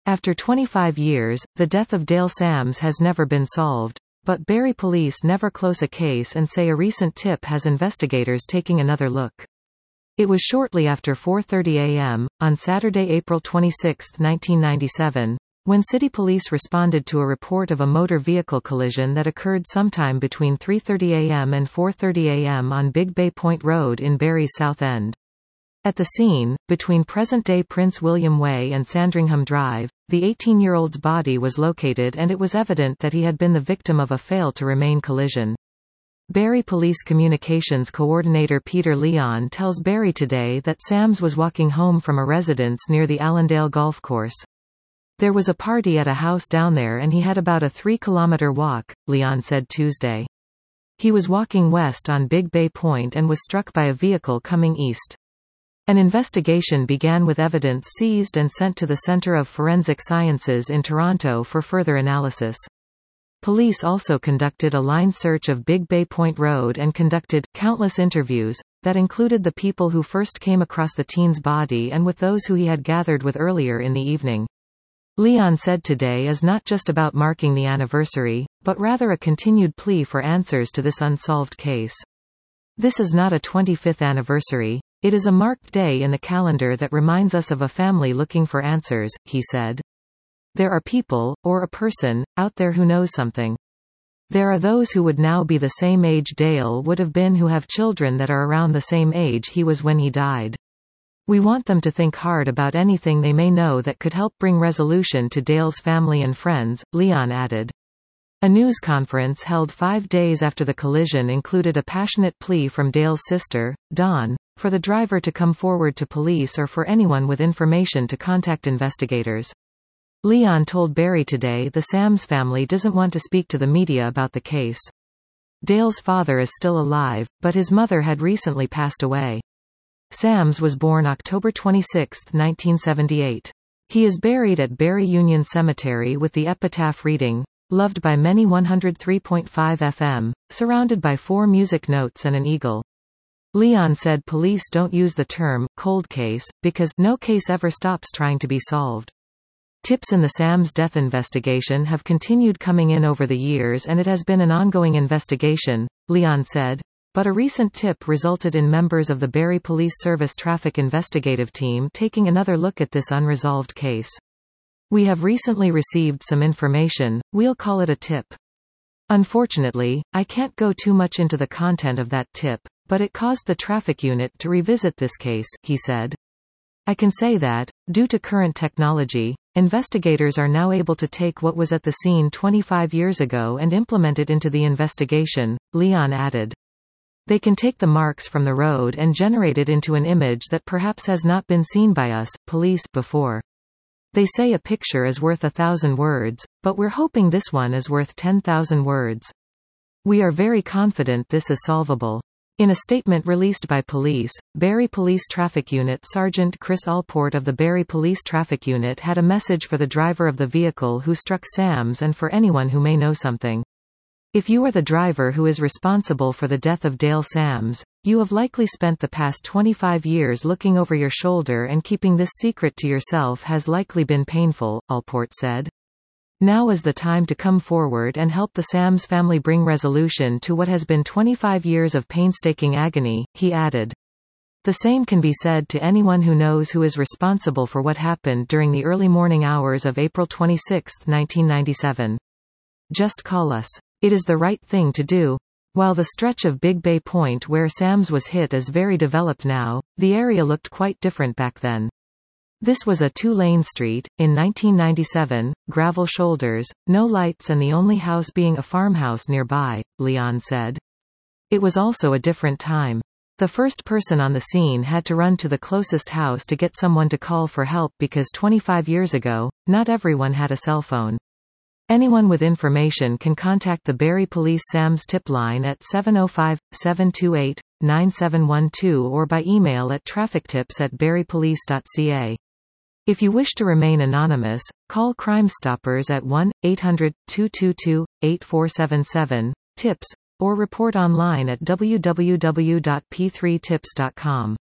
After 25 years, the death of Dale Sams has never been solved. But Barrie police never close a case and say a recent tip has investigators taking another look. It was shortly after 4:30 a.m., on Saturday, April 26, 1997, when city police responded to a report of a motor vehicle collision that occurred sometime between 3:30 a.m. and 4:30 a.m. on Big Bay Point Road in Barrie's South End. At the scene, between present-day Prince William Way and Sandringham Drive, the 18-year-old's body was located and it was evident that he had been the victim of a fail-to-remain collision. Barrie Police Communications Coordinator Peter Leon tells Barrie Today that Sams was walking home from a residence near the Allendale Golf Course. There was a party at a house down there and he had about a 3-kilometer walk, Leon said Tuesday. He was walking west on Big Bay Point and was struck by a vehicle coming east. An investigation began with evidence seized and sent to the Centre of Forensic Sciences in Toronto for further analysis. Police also conducted a line search of Big Bay Point Road and conducted countless interviews that included the people who first came across the teen's body and with those who he had gathered with earlier in the evening. Leon said today is not just about marking the anniversary, but rather a continued plea for answers to this unsolved case. This is not a 25th anniversary. It is a marked day in the calendar that reminds us of a family looking for answers, he said. There are people, or a person, out there who knows something. There are those who would now be the same age Dale would have been who have children that are around the same age he was when he died. We want them to think hard about anything they may know that could help bring resolution to Dale's family and friends, Leon added. A news conference held 5 days after the collision included a passionate plea from Dale's sister, Dawn, for the driver to come forward to police or for anyone with information to contact investigators. Leon told Barrie Today the Sams family doesn't want to speak to the media about the case. Dale's father is still alive, but his mother had recently passed away. Sams was born October 26, 1978. He is buried at Barrie Union Cemetery with the epitaph reading, "Loved by many 103.5 FM, surrounded by 4 music notes and an eagle." Leon said police don't use the term cold case because no case ever stops trying to be solved. Tips in the Sams death investigation have continued coming in over the years and it has been an ongoing investigation, Leon said, but a recent tip resulted in members of the Barrie Police Service Traffic Investigative Team taking another look at this unresolved case. We have recently received some information, we'll call it a tip. Unfortunately, I can't go too much into the content of that tip, but it caused the traffic unit to revisit this case, he said. I can say that, due to current technology, investigators are now able to take what was at the scene 25 years ago and implement it into the investigation, Leon added. They can take the marks from the road and generate it into an image that perhaps has not been seen by us, police, before. They say a picture is worth 1,000 words, but we're hoping this one is worth 10,000 words. We are very confident this is solvable. In a statement released by police, Barrie Police Traffic Unit Sergeant Chris Allport of the Barrie Police Traffic Unit had a message for the driver of the vehicle who struck Sams and for anyone who may know something. If you are the driver who is responsible for the death of Dale Sams, you have likely spent the past 25 years looking over your shoulder and keeping this secret to yourself has likely been painful, Allport said. Now is the time to come forward and help the Sams family bring resolution to what has been 25 years of painstaking agony, he added. The same can be said to anyone who knows who is responsible for what happened during the early morning hours of April 26, 1997. Just call us. It is the right thing to do. While the stretch of Big Bay Point where Sams was hit is very developed now, the area looked quite different back then. This was a 2-lane street, in 1997, gravel shoulders, no lights and the only house being a farmhouse nearby, Leon said. It was also a different time. The first person on the scene had to run to the closest house to get someone to call for help because 25 years ago, not everyone had a cell phone. Anyone with information can contact the Barrie Police Sams tip line at 705-728-9712 or by email at traffictips@barriepolice.ca. If you wish to remain anonymous, call Crime Stoppers at 1-800-222-8477, tips, or report online at www.p3tips.com.